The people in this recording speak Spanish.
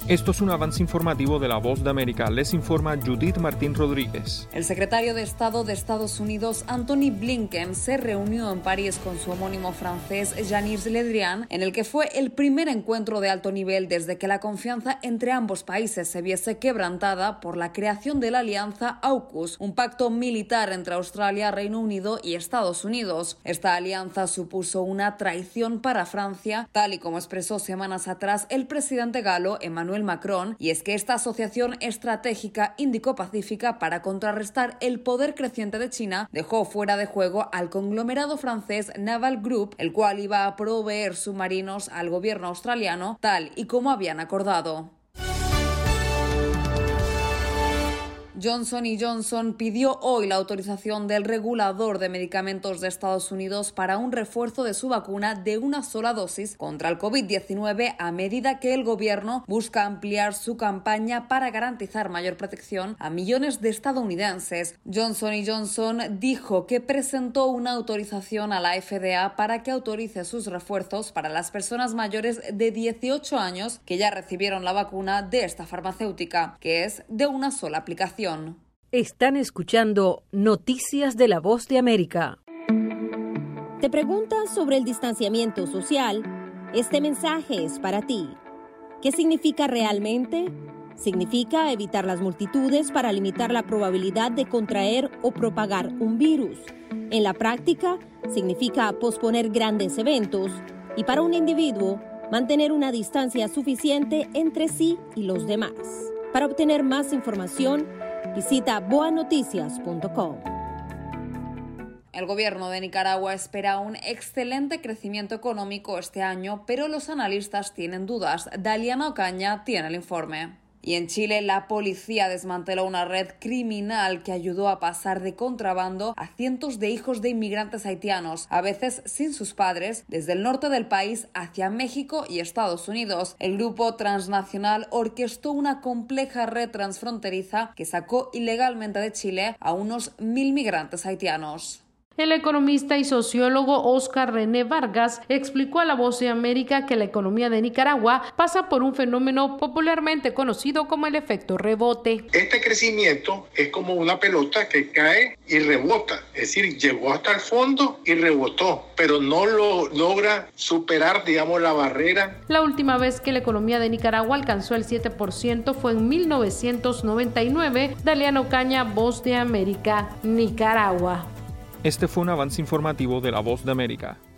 Esto es un avance informativo de La Voz de América. Les informa Judith Martín Rodríguez. El secretario de Estado de Estados Unidos, Antony Blinken, se reunió en París con su homónimo francés, Jean-Yves Le Drian, en el que fue el primer encuentro de alto nivel desde que la confianza entre ambos países se viese quebrantada por la creación de la alianza AUKUS, un pacto militar entre Australia, Reino Unido y Estados Unidos. Esta alianza supuso una traición para Francia, tal y como expresó semanas atrás el presidente galo, Emmanuel Macron, y es que esta asociación estratégica Índico-Pacífica para contrarrestar el poder creciente de China dejó fuera de juego al conglomerado francés Naval Group, el cual iba a proveer submarinos al gobierno australiano, tal y como habían acordado. Johnson & Johnson pidió hoy la autorización del regulador de medicamentos de Estados Unidos para un refuerzo de su vacuna de una sola dosis contra el COVID-19 a medida que el gobierno busca ampliar su campaña para garantizar mayor protección a millones de estadounidenses. Johnson & Johnson dijo que presentó una autorización a la FDA para que autorice sus refuerzos para las personas mayores de 18 años que ya recibieron la vacuna de esta farmacéutica, que es de una sola aplicación. Están escuchando Noticias de La Voz de América. ¿Te preguntas sobre el distanciamiento social? Este mensaje es para ti. ¿Qué significa realmente? Significa evitar las multitudes para limitar la probabilidad de contraer o propagar un virus. En la práctica, significa posponer grandes eventos y para un individuo, mantener una distancia suficiente entre sí y los demás. Para obtener más información, visita boanoticias.com. El gobierno de Nicaragua espera un excelente crecimiento económico este año, pero los analistas tienen dudas. Daliana Ocaña tiene el informe. Y en Chile, la policía desmanteló una red criminal que ayudó a pasar de contrabando a cientos de hijos de inmigrantes haitianos, a veces sin sus padres, desde el norte del país hacia México y Estados Unidos. El grupo transnacional orquestó una compleja red transfronteriza que sacó ilegalmente de Chile a unos 1.000 migrantes haitianos. El economista y sociólogo Óscar René Vargas explicó a La Voz de América que la economía de Nicaragua pasa por un fenómeno popularmente conocido como el efecto rebote. Este crecimiento es como una pelota que cae y rebota, es decir, llegó hasta el fondo y rebotó, pero no lo logra superar, digamos, la barrera. La última vez que la economía de Nicaragua alcanzó el 7% fue en 1999. Daliana Ocaña, Voz de América, Nicaragua. Este fue un avance informativo de La Voz de América.